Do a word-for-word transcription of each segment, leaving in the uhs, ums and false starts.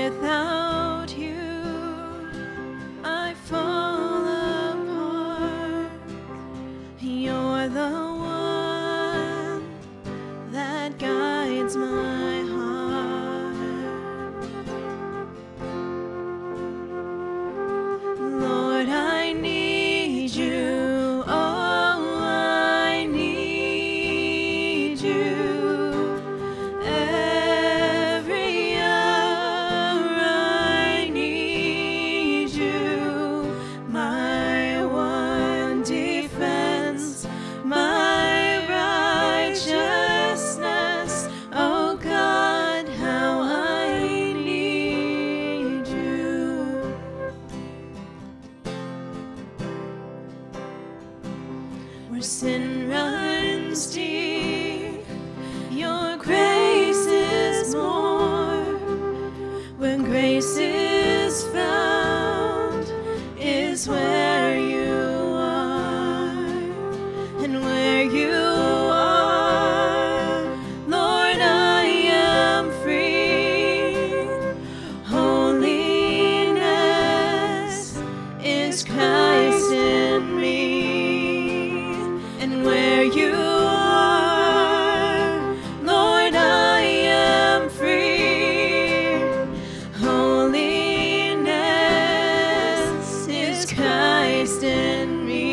Without you, I fall apart. You're the one that guides my heart. Lord, I need you. Oh, I need you. Every hour I need you. My one defense, my righteousness. Oh God, how I need you. Where sin runs deep, your grace is more. When grace is found, is where you are. And where you are, Lord, I am free. Holiness is Christ in me. And where you are, Lord, I am free. Holiness is Christ in me.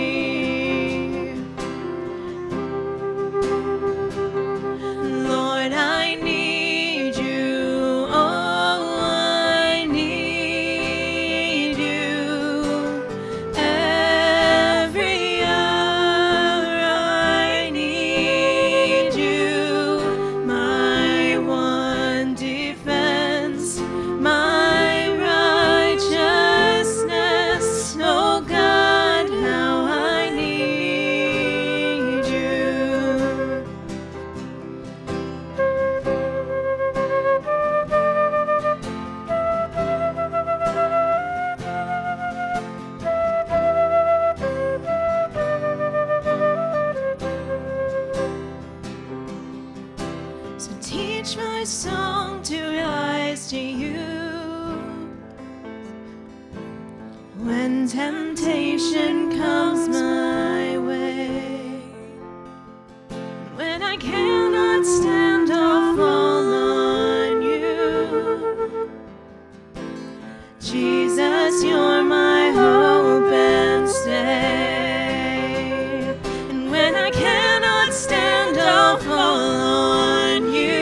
Lord, I need you. Oh, I need you. Every hour I need you. My one defense, my righteousness. Oh God, how I need you. So teach my song to rise to you when temptation comes my way. When I cannot stand, I'll fall on you. Jesus, you're my hope and stay. And when I cannot stand, I'll fall on you.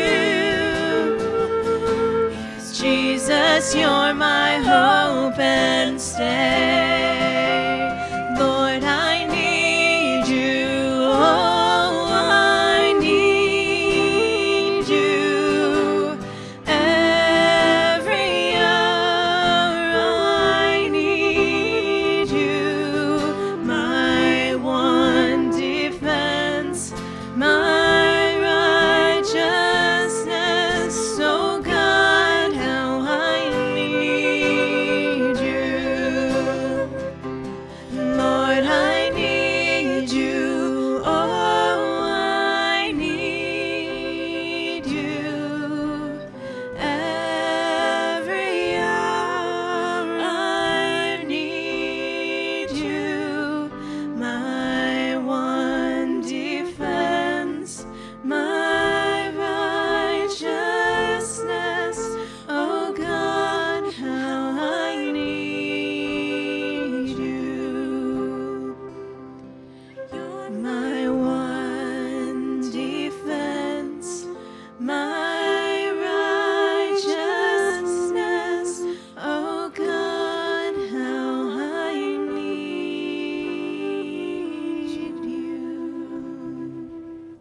Yes, Jesus, you're my hope and stay. Lord, I need you. Oh, I need you. Every hour I need you. My one defense, my righteousness. Oh God, how I need you. Lord, I need you. Oh, I need you. Every hour I need you. My one defense, my righteousness. Oh God, how I need you. You're my one defense, my righteousness. Oh God, how I need you.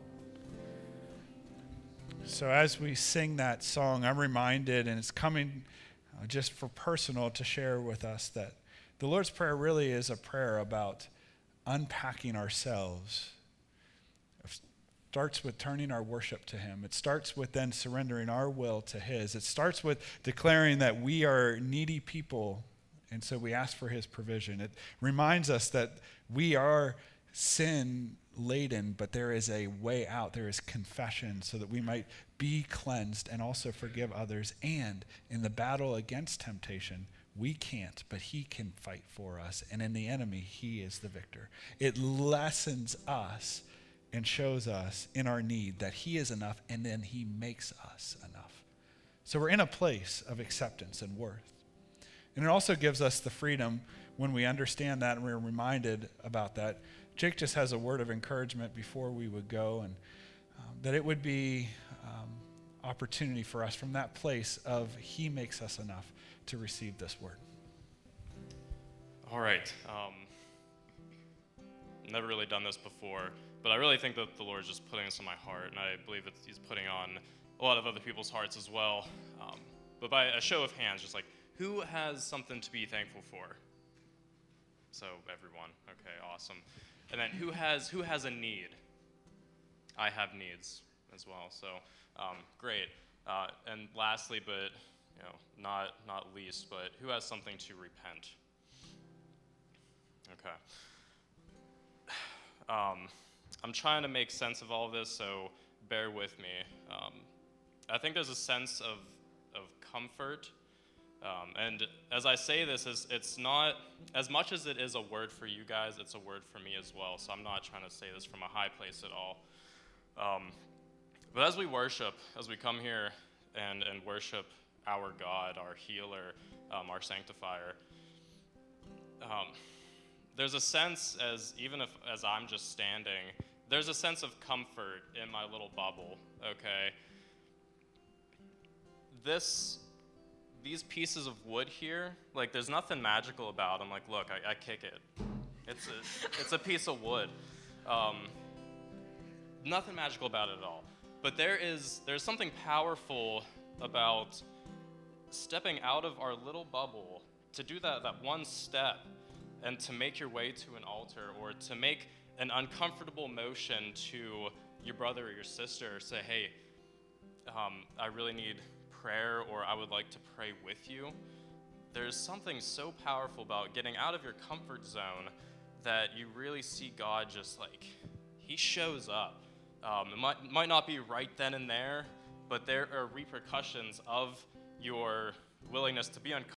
So as we sing that song, I'm reminded, and it's coming uh, just for personal to share with us, that the Lord's Prayer really is a prayer about unpacking ourselves. It starts with turning our worship to Him. It starts with then surrendering our will to His. It starts with declaring that we are needy people, and so we ask for His provision. It reminds us that we are sin laden, but there is a way out. There is confession so that we might be cleansed and also forgive others. And in the battle against temptation, we can't, but he can fight for us. And in the enemy, he is the victor. It lessens us and shows us in our need that he is enough, and then he makes us enough. So we're in a place of acceptance and worth. And it also gives us the freedom when we understand that and we're reminded about that. Jake just has a word of encouragement before we would go, and um, that it would be um, opportunity for us from that place of he makes us enough to receive this word. All right. Um, never really done this before, but I really think that the Lord is just putting this on my heart, and I believe that he's putting on a lot of other people's hearts as well. Um, but by a show of hands, just like, who has something to be thankful for? So everyone. Okay, awesome. And then who has who has a need? I have needs as well. So um, great. Uh, and lastly, but you know, not not least, but who has something to repent? Okay. Um, I'm trying to make sense of all of this, so bear with me. Um, I think there's a sense of of comfort. Um, and as I say this, it's, it's not, as much as it is a word for you guys, it's a word for me as well. So I'm not trying to say this from a high place at all. Um, but as we worship, as we come here and, and worship our God, our healer, um, our sanctifier, um, there's a sense, as even if as I'm just standing, there's a sense of comfort in my little bubble, okay? This... These pieces of wood here, like there's nothing magical about them. Like, look, I, I kick it. It's a, it's a piece of wood. Um, nothing magical about it at all. But there is, there's something powerful about stepping out of our little bubble to do that, that one step and to make your way to an altar or to make an uncomfortable motion to your brother or your sister. Say, hey, um, I really need prayer, or I would like to pray with you. There's something so powerful about getting out of your comfort zone that you really see God just like, he shows up. Um, it might, might not be right then and there, but there are repercussions of your willingness to be uncomfortable